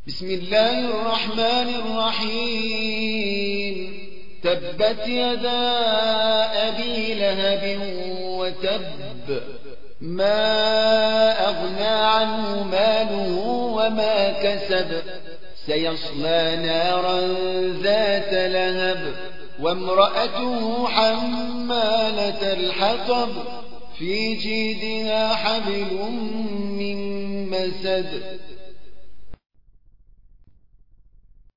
بسم الله الرحمن الرحيم. تبت يدا أبي لهب وتب، ما أغنى عنه ماله وما كسب، سيصلى نارا ذات لهب وامرأته حمالة الحطب، في جيدها حبل من مسد.